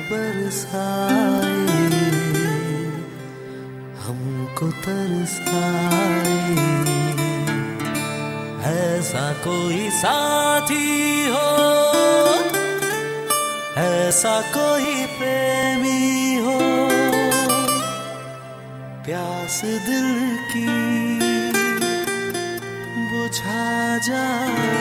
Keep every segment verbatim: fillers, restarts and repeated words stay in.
बरसाए, हमको तरसाए, ऐसा कोई साथी हो, ऐसा कोई प्रेमी हो, प्यास दिल की बुझा जाए।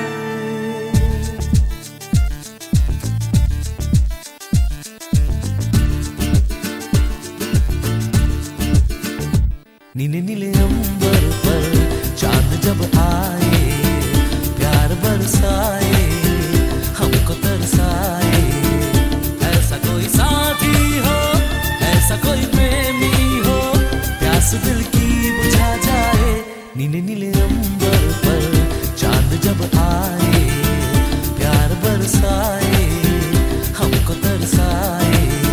नीले नीले अंबर पर चांद जब आए, प्यार बरसाए, हमको तरसाए, ऐसा कोई साथी हो, ऐसा कोई प्रेमी हो, प्यास दिल की बुझा जाए। नीले नीले अंबर पर चांद जब आए, प्यार बरसाए, हमको तरसाए।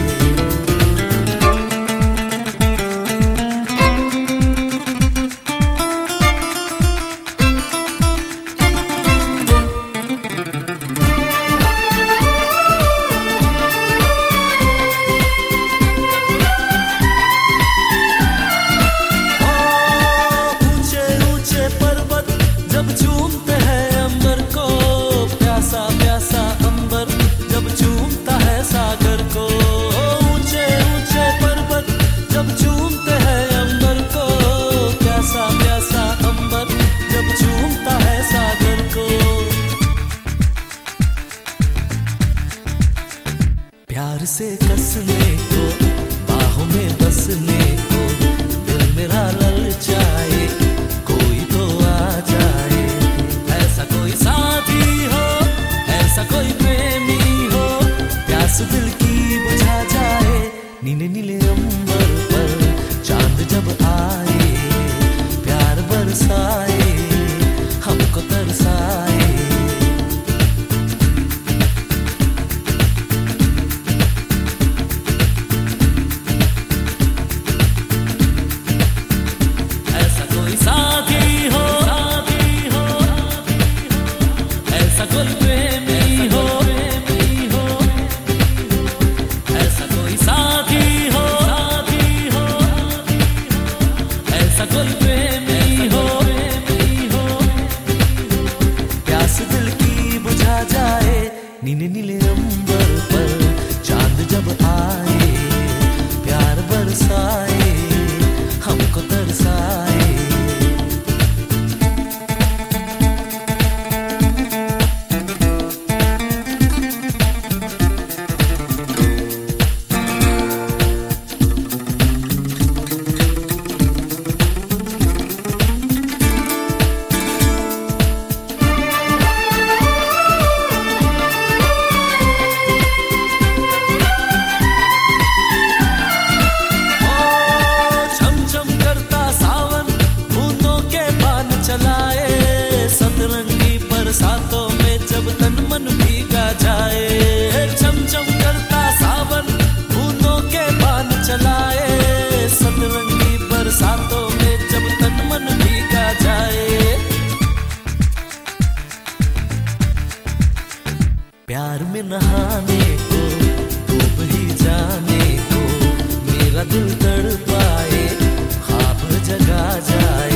प्यार से कसने को, बाहों में बसने को, दिल मेरा ललचाए, कोई तो आ जाए, ऐसा कोई साथी हो, ऐसा कोई प्रेमी हो, प्यास दिल की बुझा जाए। नीले नीले अंबर पर चांद जब आए, प्यार बरसाए, हमको तरसाए। साथी हो, साथी हो, ऐसा कोई प्रेमी हो, प्रेमी हो, ऐसा कोई साथी हो, साथी हो, ऐसा कोई प्रेमी हो, प्रेमी हो, प्यास दिल की बुझा जाए। नीले नीले अंबर पर चांद जब आए, प्यार बरसाए, हमको तरसाए। सातों में जब तन मन भीगा जाए, चम चम करता सावन बूंदों के बान चलाए, सतरंगी बरसातों में जब तन मन भीगा जाए। प्यार में नहाने को, डूब ही जाने को, मेरा दिल तड़पाए, ख्वाब जगा जाए।